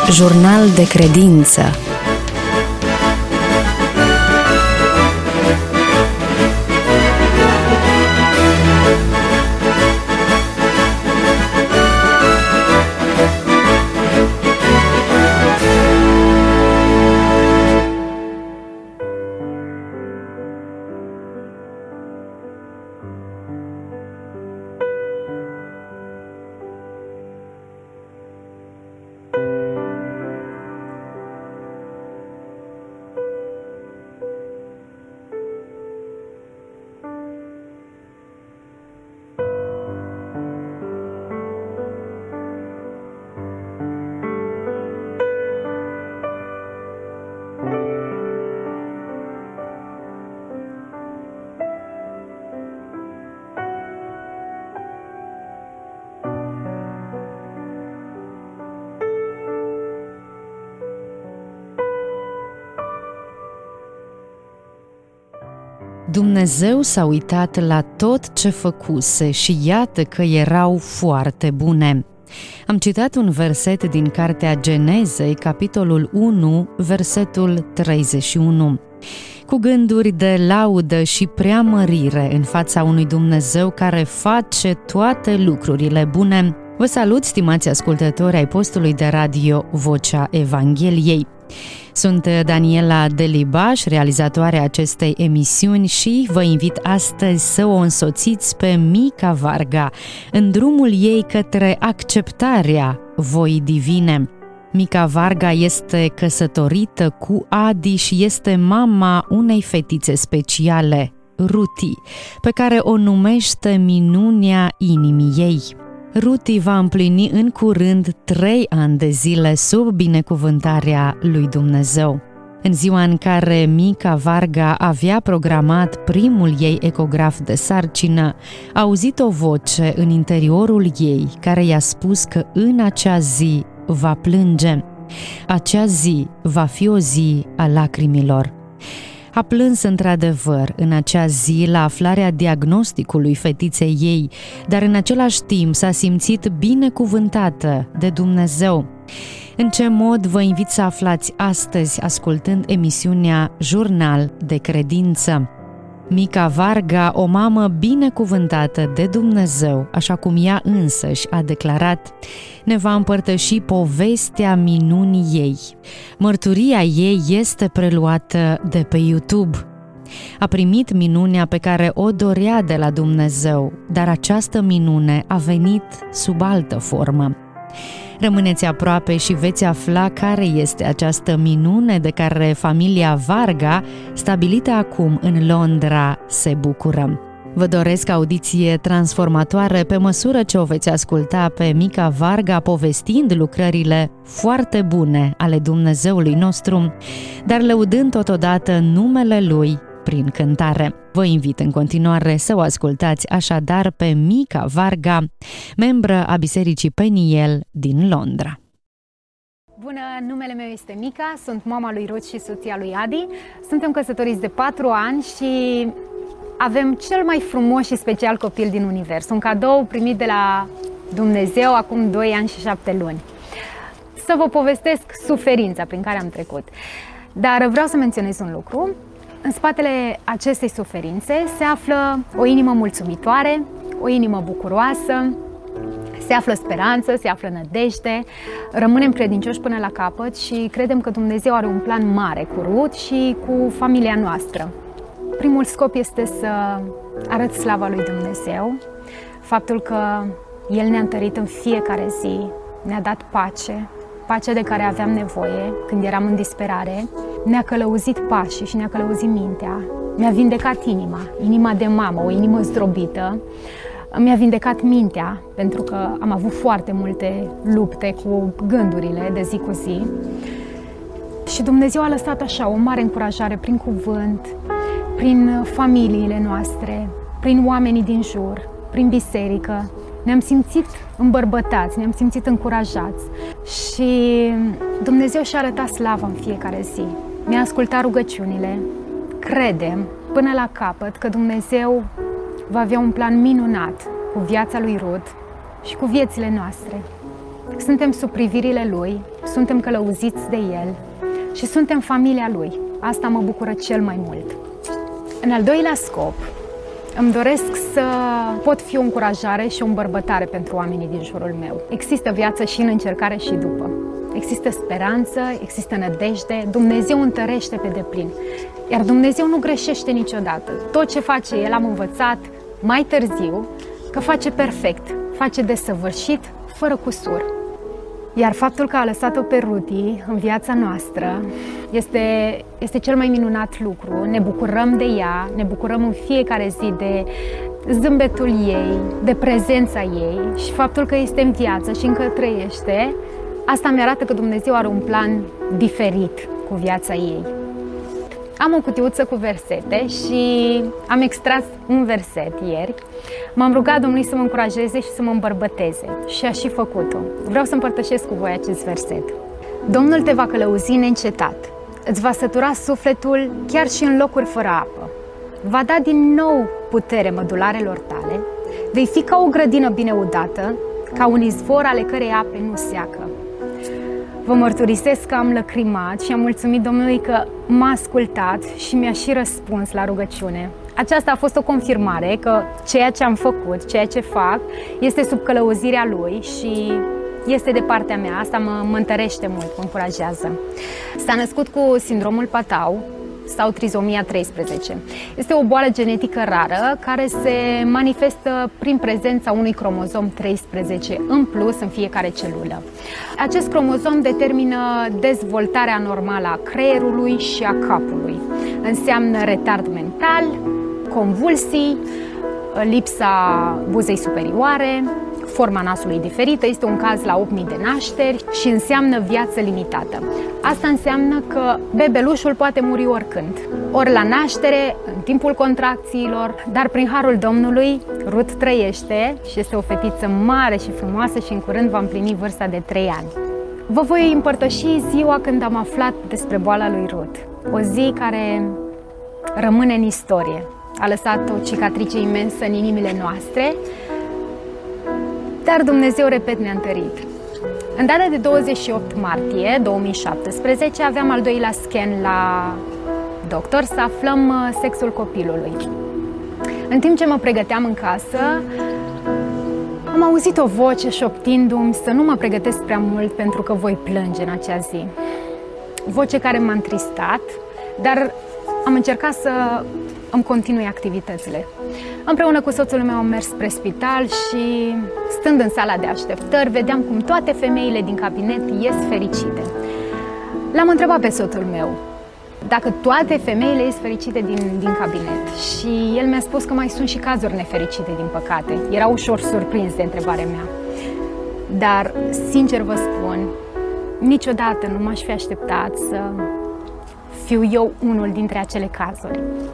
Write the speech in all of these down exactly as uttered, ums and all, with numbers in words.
Jurnal de credință. Dumnezeu s-a uitat la tot ce făcuse și iată că erau foarte bune. Am citat un verset din Cartea Genezei, capitolul unu, versetul treizeci și unu. Cu gânduri de laudă și preamărire în fața unui Dumnezeu care face toate lucrurile bune, vă salut, stimați ascultători ai postului de radio Vocea Evangheliei. Sunt Daniela Delibaș, realizatoarea acestei emisiuni, și vă invit astăzi să o însoțiți pe Mica Varga în drumul ei către acceptarea voii divine. Mica Varga este căsătorită cu Adi și este mama unei fetițe speciale, Ruti, pe care o numește minunea inimii ei. Ruti va împlini în curând trei ani de zile sub binecuvântarea lui Dumnezeu. În ziua în care Mica Varga avea programat primul ei ecograf de sarcină, a auzit o voce în interiorul ei care i-a spus că în acea zi va plânge. Acea zi va fi o zi a lacrimilor. A plâns într-adevăr în acea zi la aflarea diagnosticului fetiței ei, dar în același timp s-a simțit binecuvântată de Dumnezeu. În ce mod vă invit să aflați astăzi ascultând emisiunea Jurnal de credință. Mica Varga, o mamă binecuvântată de Dumnezeu, așa cum ea însăși a declarat, ne va împărtăși povestea minunii ei. Mărturia ei este preluată de pe YouTube. A primit minunea pe care o dorea de la Dumnezeu, dar această minune a venit sub altă formă. Rămâneți aproape și veți afla care este această minune de care familia Varga, stabilită acum în Londra, se bucură. Vă doresc audiție transformatoare pe măsură ce o veți asculta pe Mica Varga povestind lucrările foarte bune ale Dumnezeului nostru, dar lăudând totodată numele Lui prin cântare. Vă invit în continuare să o ascultați așadar pe Mica Varga, membră a Bisericii Peniel din Londra. Bună, numele meu este Mica, sunt mama lui Ruth și soția lui Adi. Suntem căsătoriți de patru ani și avem cel mai frumos și special copil din univers, un cadou primit de la Dumnezeu acum doi ani și șapte luni. Să vă povestesc suferința prin care am trecut. Dar vreau să menționez un lucru. În spatele acestei suferințe se află o inimă mulțumitoare, o inimă bucuroasă, se află speranță, se află nădejde, rămânem credincioși până la capăt și credem că Dumnezeu are un plan mare cu Ruth și cu familia noastră. Primul scop este să arăt slava lui Dumnezeu, faptul că El ne-a întărit în fiecare zi, ne-a dat pace, pacea de care aveam nevoie când eram în disperare, ne-a călăuzit pașii și ne-a călăuzit mintea, mi-a vindecat inima, inima de mamă, o inimă zdrobită, mi-a vindecat mintea, pentru că am avut foarte multe lupte cu gândurile de zi cu zi. Și Dumnezeu a lăsat așa o mare încurajare prin cuvânt, prin familiile noastre, prin oamenii din jur, prin biserică. Ne-am simțit îmbărbătați, ne-am simțit încurajați și Dumnezeu și-a arătat slava în fiecare zi. Mi-a ascultat rugăciunile. Credem până la capăt că Dumnezeu va avea un plan minunat cu viața lui Ruth și cu viețile noastre. suntem sub privirile Lui, suntem călăuziți de El și suntem familia Lui. Asta mă bucură cel mai mult. În al doilea scop, îmi doresc să pot fi o încurajare și o îmbărbătare pentru oamenii din jurul meu. Există viață și în încercare și după. Există speranță, există nădejde, Dumnezeu întărește pe deplin. Iar Dumnezeu nu greșește niciodată. Tot ce face El, am învățat mai târziu, că face perfect, face desăvârșit, fără cusur. Iar faptul că a lăsat-o pe Rudy în viața noastră este, este cel mai minunat lucru. Ne bucurăm de ea, ne bucurăm în fiecare zi de zâmbetul ei, de prezența ei și faptul că este în viață și încă trăiește, asta mi arată că Dumnezeu are un plan diferit cu viața ei. Am o cutiuță cu versete și am extras un verset ieri. M-am rugat Domnului să mă încurajeze și să mă îmbărbăteze și a și făcut-o. Vreau să împărtășesc cu voi acest verset. Domnul te va călăuzi neîncetat, îți va sătura sufletul chiar și în locuri fără apă. Va da din nou putere mădularelor tale, vei fi ca o grădină bine udată, ca un izvor ale cărei ape nu seacă. Vă mărturisesc că am lăcrimat și am mulțumit Domnului că m-a ascultat și mi-a și răspuns la rugăciune. Aceasta a fost o confirmare că ceea ce am făcut, ceea ce fac, este sub călăuzirea Lui și este de partea mea. Asta mă, mă întărește mult, mă încurajează. S-a născut cu sindromul Patau sau trizomia treisprezece. Este o boală genetică rară care se manifestă prin prezența unui cromozom treisprezece în plus în fiecare celulă. Acest cromozom determină dezvoltarea normală a creierului și a capului. Înseamnă retard mental, convulsii, lipsa buzei superioare, forma nasului diferită, este un caz la opt mii de nașteri și înseamnă viață limitată. Asta înseamnă că bebelușul poate muri oricând, ori la naștere, în timpul contracțiilor, dar prin harul Domnului, Ruth trăiește și este o fetiță mare și frumoasă și în curând va împlini vârsta de trei ani. Vă voi împărtăși ziua când am aflat despre boala lui Ruth, o zi care rămâne în istorie. A lăsat o cicatrice imensă în inimile noastre, dar Dumnezeu, repet, ne-a întărit. În data de douăzeci și opt martie două mii șaptesprezece aveam al doilea scan la doctor să aflăm sexul copilului. În timp ce mă pregăteam în casă, am auzit o voce șoptindu-mi să nu mă pregătesc prea mult pentru că voi plânge în acea zi. Voce care m-a întristat, dar am încercat să îmi continui activitățile. Împreună cu soțul meu am mers spre spital și, stând în sala de așteptări, vedeam cum toate femeile din cabinet ies fericite. L-am întrebat pe soțul meu dacă toate femeile ies fericite din, din cabinet și el mi-a spus că mai sunt și cazuri nefericite, din păcate. Era ușor surprins de întrebarea mea. Dar, sincer vă spun, niciodată nu m-aș fi așteptat să fiu eu unul dintre acele cazuri.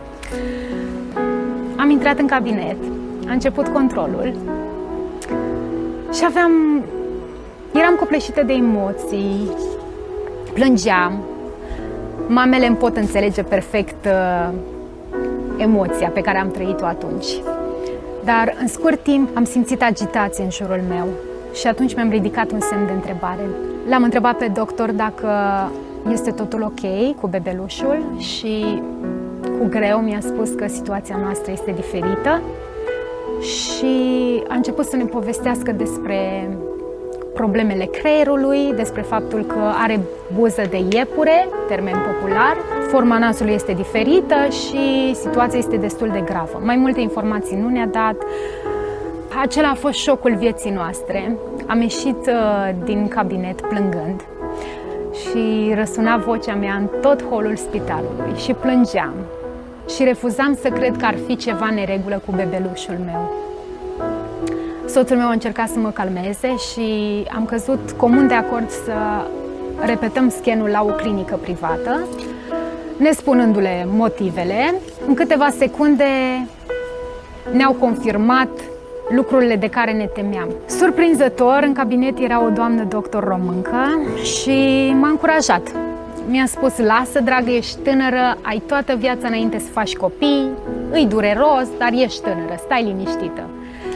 Am intrat în cabinet, a început controlul și aveam... eram copleșită de emoții, plângeam. Mamele îmi pot înțelege perfect uh, emoția pe care am trăit-o atunci. Dar în scurt timp am simțit agitație în jurul meu și atunci mi-am ridicat un semn de întrebare. L-am întrebat pe doctor dacă este totul ok cu bebelușul și cu greu mi-a spus că situația noastră este diferită și a început să ne povestească despre problemele creierului, despre faptul că are buză de iepure, termen popular, forma nasului este diferită și situația este destul de gravă. Mai multe informații nu ne-a dat. Acela a fost șocul vieții noastre. Am ieșit uh, din cabinet plângând și răsuna vocea mea în tot holul spitalului și plângeam și refuzam să cred că ar fi ceva neregulă cu bebelușul meu. Soțul meu a încercat să mă calmeze și am căzut comun de acord să repetăm scanul la o clinică privată, nespunându-le motivele. În câteva secunde ne-au confirmat lucrurile de care ne temeam. Surprinzător, în cabinet era o doamnă doctor româncă și m-a încurajat. Mi-a spus: lasă, dragă, ești tânără, ai toată viața înainte să faci copii, îi dureros, dar ești tânără, stai liniștită.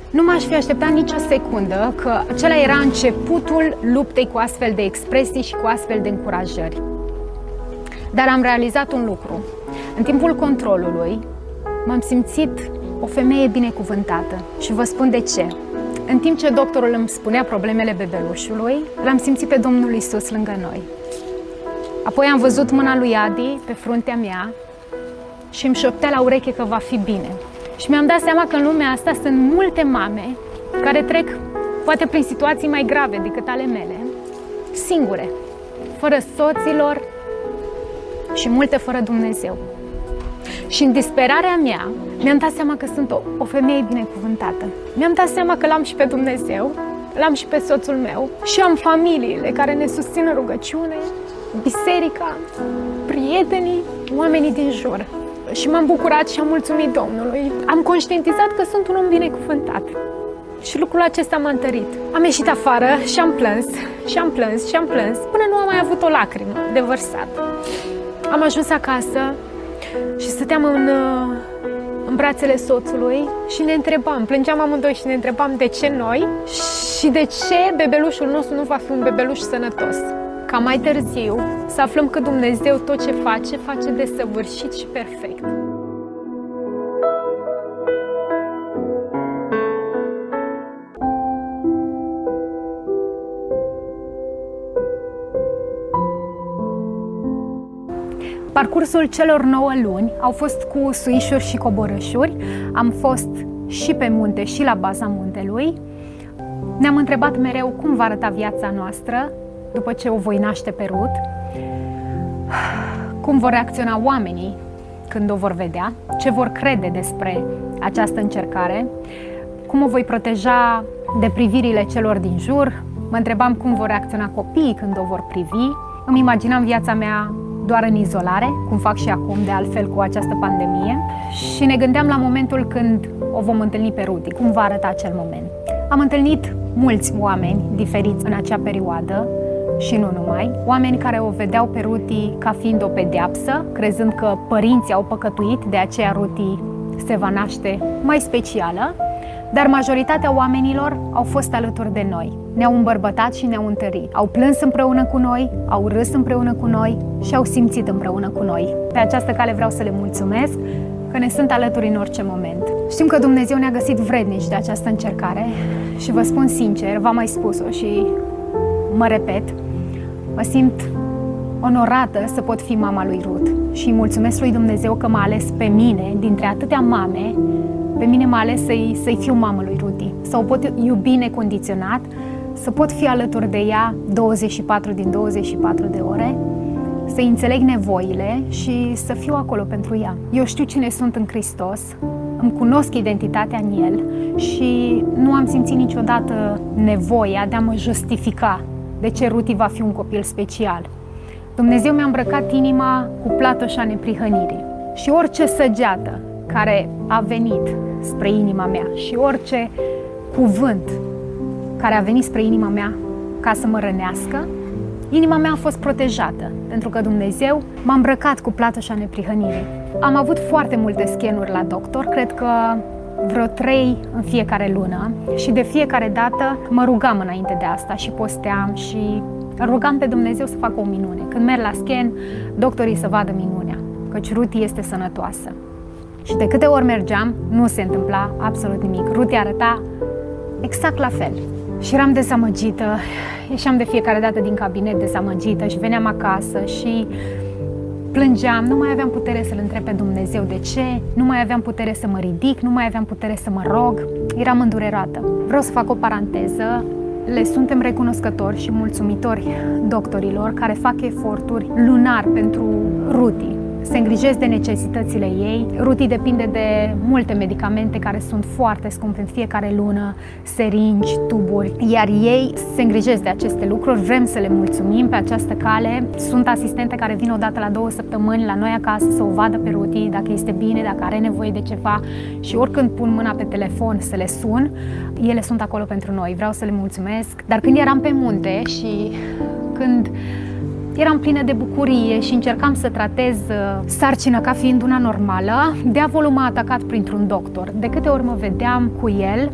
Nu m-aș fi așteptat nicio secundă că acela era începutul luptei cu astfel de expresii și cu astfel de încurajări. Dar am realizat un lucru. În timpul controlului m-am simțit o femeie binecuvântată și vă spun de ce. În timp ce doctorul îmi spunea problemele bebelușului, l-am simțit pe Domnul Iisus lângă noi. Apoi am văzut mâna lui Adi pe fruntea mea și îmi șoptea la ureche că va fi bine. Și mi-am dat seama că în lumea asta sunt multe mame care trec poate prin situații mai grave decât ale mele, singure, fără soților și multe fără Dumnezeu. Și în disperarea mea, mi-am dat seama că sunt o, o femeie binecuvântată. Mi-am dat seama că l-am și pe Dumnezeu, l-am și pe soțul meu și am familiile care ne susțin în rugăciune, biserica, prietenii, oamenii din jur. Și m-am bucurat și am mulțumit Domnului. Am conștientizat că sunt un om binecuvântat. Și lucrul acesta m-a întărit. Am ieșit afară și am plâns, și am plâns, și am plâns, până nu am mai avut o lacrimă de vărsat. Am ajuns acasă și stăteam în, în brațele soțului și ne întrebam, plângeam amândoi și ne întrebam de ce noi și de ce bebelușul nostru nu va fi un bebeluș sănătos. Ca mai târziu să aflăm că Dumnezeu tot ce face, face desăvârșit și perfect. Parcursul celor nouă luni au fost cu suișuri și coborâșuri. Am fost și pe munte și la baza muntelui. Ne-am întrebat mereu cum va arăta viața noastră după ce o voi naște pe Rut, cum vor reacționa oamenii când o vor vedea, ce vor crede despre această încercare, cum o voi proteja de privirile celor din jur. Mă întrebam cum vor reacționa copiii când o vor privi. Îmi imaginam viața mea doar în izolare, cum fac și acum, de altfel, cu această pandemie. Și ne gândeam la momentul când o vom întâlni pe Ruti, cum va arăta acel moment. Am întâlnit mulți oameni diferiți în acea perioadă și nu numai. Oameni care o vedeau pe Ruti ca fiind o pedeapsă, crezând că părinții au păcătuit, de aceea Ruti se va naște mai specială. Dar majoritatea oamenilor au fost alături de noi. Ne-au îmbărbătat și ne-au întărit. Au plâns împreună cu noi, au râs împreună cu noi și au simțit împreună cu noi. Pe această cale vreau să le mulțumesc că ne sunt alături în orice moment. Știm că Dumnezeu ne-a găsit vrednici de această încercare și vă spun sincer, v-am mai spus-o și mă repet, mă simt onorată să pot fi mama lui Rut și îi mulțumesc lui Dumnezeu că m-a ales pe mine, dintre atâtea mame, pe mine m-a ales să-i, să-i fiu mamă lui Ruti, să o pot iubi necondiționat, să pot fi alături de ea douăzeci și patru din douăzeci și patru de ore, să-i înțeleg nevoile și să fiu acolo pentru ea. Eu știu cine sunt în Hristos, îmi cunosc identitatea în El și nu am simțit niciodată nevoia de a mă justifica de ce Ruti va fi un copil special. Dumnezeu mi-a îmbrăcat inima cu platoșa neprihănirii și orice săgeată care a venit spre inima mea și orice cuvânt care a venit spre inima mea ca să mă rănească, inima mea a fost protejată, pentru că Dumnezeu m-a îmbrăcat cu platoșa neprihănirii. Am avut foarte multe scanuri la doctor, cred că vreo trei în fiecare lună și de fiecare dată mă rugam înainte de asta și posteam și rugam pe Dumnezeu să facă o minune. Când merg la scan, doctorii să vadă minunea, căci Ruti este sănătoasă. Și de câte ori mergeam, nu se întâmpla absolut nimic. Ruti arăta exact la fel. Și eram dezamăgită, ieșeam de fiecare dată din cabinet dezamăgită și veneam acasă și plângeam, nu mai aveam putere să-L întreb pe Dumnezeu de ce, nu mai aveam putere să mă ridic, nu mai aveam putere să mă rog, eram îndurerată. Vreau să fac o paranteză, le suntem recunoscători și mulțumitori doctorilor care fac eforturi lunar pentru Ruti. Se îngrijesc de necesitățile ei. Ruti depinde de multe medicamente care sunt foarte scumpe în fiecare lună, seringi, tuburi, iar ei se îngrijesc de aceste lucruri. Vrem să le mulțumim pe această cale. Sunt asistente care vin o dată la două săptămâni la noi acasă să o vadă pe Ruti, dacă este bine, dacă are nevoie de ceva și oricând pun mâna pe telefon să le sun, ele sunt acolo pentru noi. Vreau să le mulțumesc. Dar când eram pe munte și când eram plină de bucurie și încercam să tratez sarcina ca fiind una normală, diavolul m-a atacat printr-un doctor. De câte ori mă vedeam cu el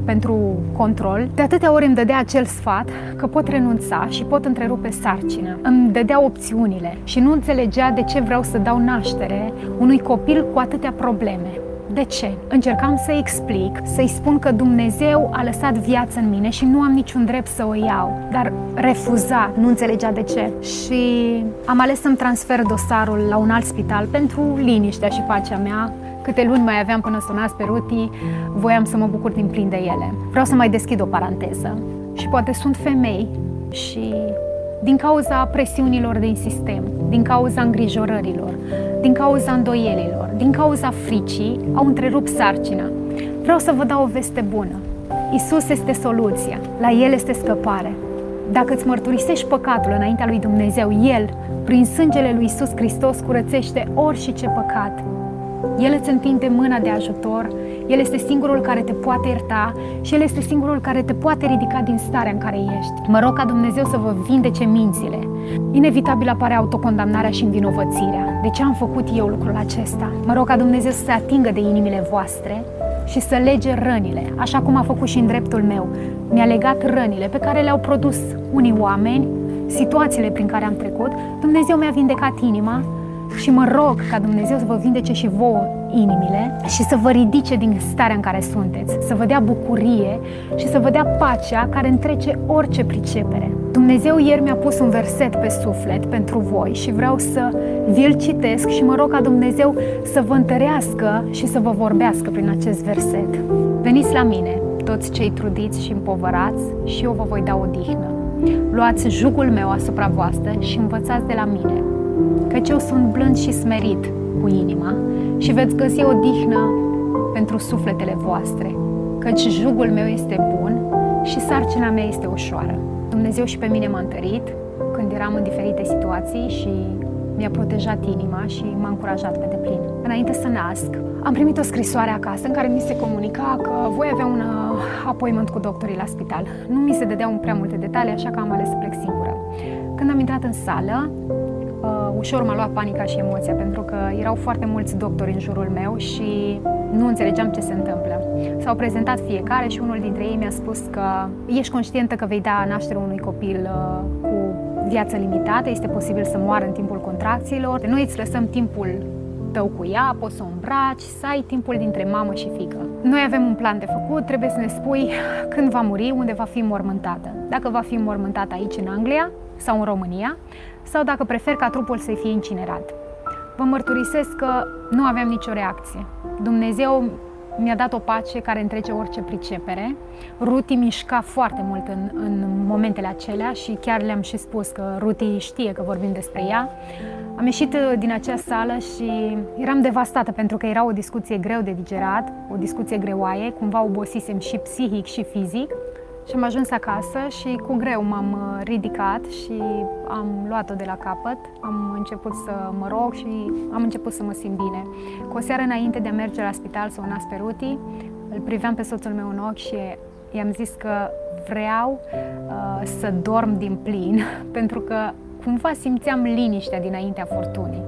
pentru control, de atâtea ori îmi dădea acel sfat că pot renunța și pot întrerupe sarcina. Îmi dădea opțiunile și nu înțelegea de ce vreau să dau naștere unui copil cu atâtea probleme. De ce? Încercam să explic, să-i spun că Dumnezeu a lăsat viață în mine și nu am niciun drept să o iau, dar refuza, nu înțelegea de ce. Și am ales să-mi transfer dosarul la un alt spital pentru liniștea și pacea mea. Câte luni mai aveam până sunați pe Ruti, voiam să mă bucur din plin de ele. Vreau să mai deschid o paranteză. Și poate sunt femei și din cauza presiunilor din sistem, din cauza îngrijorărilor, din cauza îndoielilor, din cauza fricii, au întrerupt sarcina. Vreau să vă dau o veste bună. Iisus este soluția, la El este scăpare. Dacă îți mărturisești păcatul înaintea lui Dumnezeu, El, prin sângele lui Iisus Hristos, curățește orice păcat. El îți întinde mâna de ajutor, El este singurul care te poate ierta și El este singurul care te poate ridica din starea în care ești. Mă rog ca Dumnezeu să vă vindece mințile. Inevitabil apare autocondamnarea și învinovățirea. De ce am făcut eu lucrul acesta? Mă rog ca Dumnezeu să se atingă de inimile voastre și să lege rănile, așa cum a făcut și în dreptul meu. Mi-a legat rănile pe care le-au produs unii oameni, situațiile prin care am trecut. Dumnezeu mi-a vindecat inima. Și mă rog ca Dumnezeu să vă vindece și vouă inimile și să vă ridice din starea în care sunteți, să vă dea bucurie și să vă dea pacea care întrece orice pricepere. Dumnezeu ieri mi-a pus un verset pe suflet pentru voi și vreau să vi-l citesc și mă rog ca Dumnezeu să vă întărească și să vă vorbească prin acest verset. Veniți la mine, toți cei trudiți și împovărați, și eu vă voi da odihnă. Luați jugul meu asupra voastră și învățați de la mine, căci eu sunt blând și smerit cu inima și veți găsi odihnă pentru sufletele voastre, căci jugul meu este bun și sarcina mea este ușoară. Dumnezeu și pe mine m-a întărit când eram în diferite situații și mi-a protejat inima și m-a încurajat pe deplin. Înainte să nasc, am primit o scrisoare acasă în care mi se comunica că voi avea un appointment cu doctorii la spital. Nu mi se dădeau prea multe detalii, așa că am ales să plec singură. Când am intrat în sală, Uh, ușor m-a luat panica și emoția, pentru că erau foarte mulți doctori în jurul meu și nu înțelegeam ce se întâmplă. S-au prezentat fiecare și unul dintre ei mi-a spus că ești conștientă că vei da naștere unui copil uh, cu viață limitată, este posibil să moară în timpul contracțiilor. Noi îți lăsăm timpul tău cu ea, poți să o îmbraci, să ai timpul dintre mamă și fiică. Noi avem un plan de făcut, trebuie să ne spui când va muri, unde va fi mormântată. Dacă va fi mormântată aici în Anglia sau în România, sau dacă prefer ca trupul să fie incinerat. Vă mărturisesc că nu aveam nicio reacție. Dumnezeu mi-a dat o pace care întrece orice pricepere. Ruti mișca foarte mult în, în momentele acelea și chiar le-am și spus că Ruti știe că vorbim despre ea. Am ieșit din acea sală și eram devastată pentru că era o discuție greu de digerat, o discuție greoaie, cumva obosisem și psihic și fizic. Și am ajuns acasă și cu greu m-am ridicat și am luat-o de la capăt. Am început să mă rog și am început să mă simt bine. Cu o seară înainte de a merge la spital să o nasc pe Ruti, îl priveam pe soțul meu în ochi și i-am zis că vreau uh, să dorm din plin, pentru că cumva simțeam liniștea dinaintea furtunii.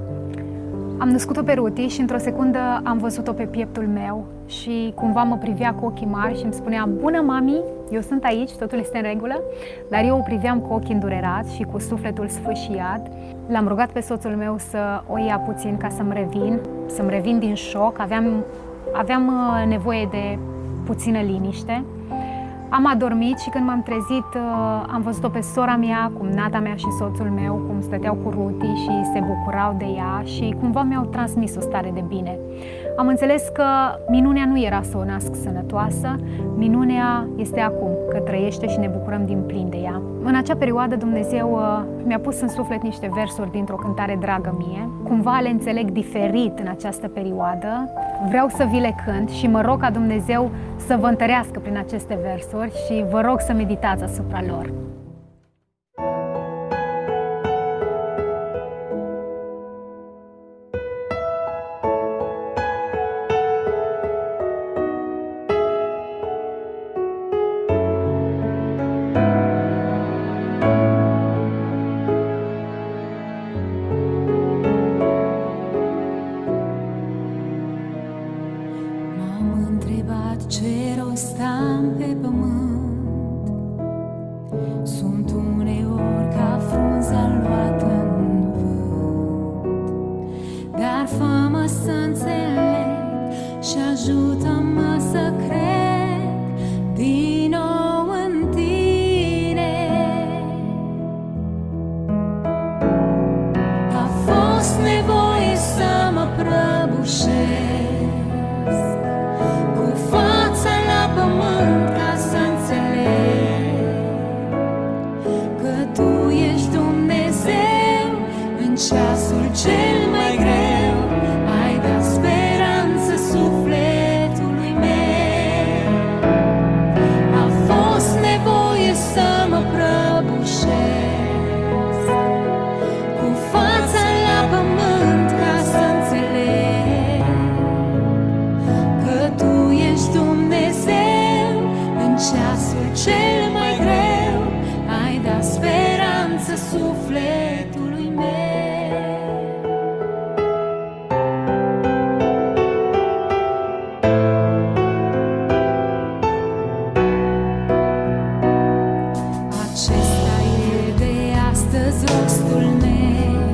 Am născut-o pe Ruti și într-o secundă am văzut-o pe pieptul meu și cumva mă privea cu ochii mari și îmi spunea: bună, mami, eu sunt aici, totul este în regulă, dar eu o priveam cu ochii îndurerați și cu sufletul sfâșiat. L-am rugat pe soțul meu să o ia puțin ca să-mi revin, să-mi revin din șoc, aveam, aveam nevoie de puțină liniște. Am adormit și când m-am trezit am văzut-o pe sora mea, cumnata mea și soțul meu cum stăteau cu Ruti și se bucurau de ea și cumva mi-au transmis o stare de bine. Am înțeles că minunea nu era să o nasc sănătoasă, minunea este acum, că trăiește și ne bucurăm din plin de ea. În acea perioadă Dumnezeu mi-a pus în suflet niște versuri dintr-o cântare dragă mie. Cumva le înțeleg diferit în această perioadă. Vreau să vi le cânt și mă rog ca Dumnezeu să vă întărească prin aceste versuri și vă rog să meditați asupra lor. Ce rost am pe sufletului meu. Acesta e de astăzi rostul meu,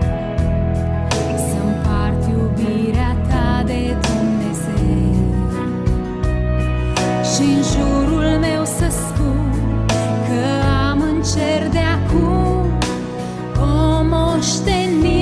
să împart iubirea ta de Dumnezeu și în jurul meu să spun că am în cer de acum o moștenire.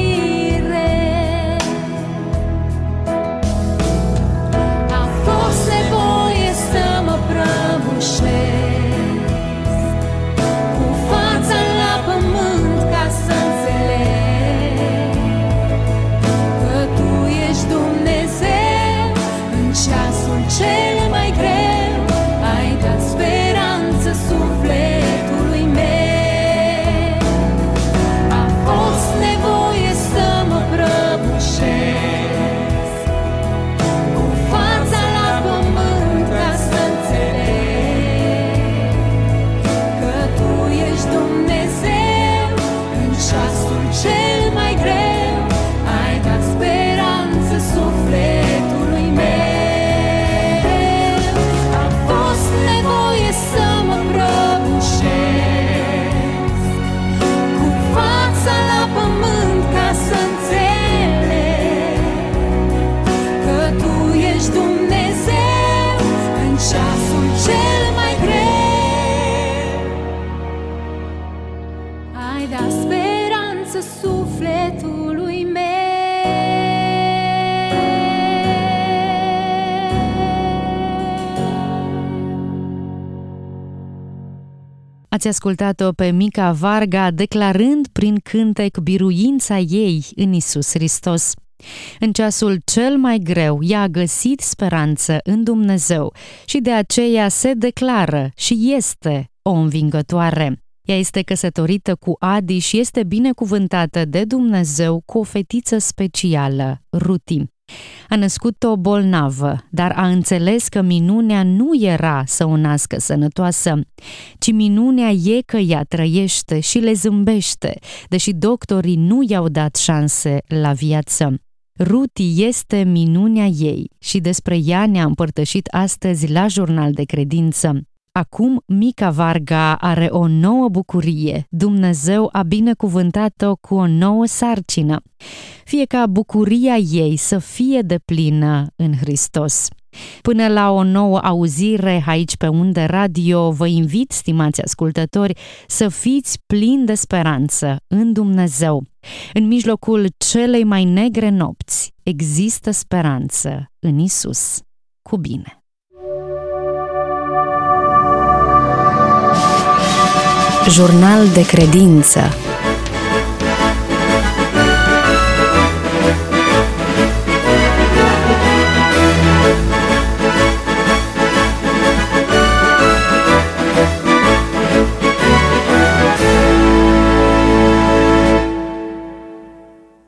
A fost nevoie să mă prăbușesc cu fața la pământ ca să înțeleg că tu ești Dumnezeu în ceasul cel mai greu. Ai dat speranță sufletului meu. A fost nevoie să mă prăbușesc cu fața la pământ ca să înțeleg că tu ești Dumnezeu în ceasul cel mai greu. Ai dat speranță sufletului meu. A fost nevoie să mă prăbușesc cu fața la pământ ca să înțeleg că tu ești Dumnezeu în ceasul cel mai greu. Ai dat speranță sufletului meu. Ați ascultat-o pe Mica Varga declarând prin cântec biruința ei în Iisus Hristos. În ceasul cel mai greu, ea a găsit speranță în Dumnezeu și de aceea se declară și este o învingătoare. Ea este căsătorită cu Adi și este binecuvântată de Dumnezeu cu o fetiță specială, Ruti. A născut-o bolnavă, dar a înțeles că minunea nu era să o nască sănătoasă, ci minunea e că ea trăiește și le zâmbește, deși doctorii nu i-au dat șanse la viață. Ruti este minunea ei și despre ea ne-a împărtășit astăzi la Jurnal de Credință. Acum Mica Varga are o nouă bucurie. Dumnezeu a binecuvântat-o cu o nouă sarcină. Fie ca bucuria ei să fie deplină în Hristos. Până la o nouă auzire aici pe Unde Radio, vă invit, stimați ascultători, să fiți plini de speranță în Dumnezeu. În mijlocul celei mai negre nopți există speranță în Isus. Cu bine! Jurnal de Credință.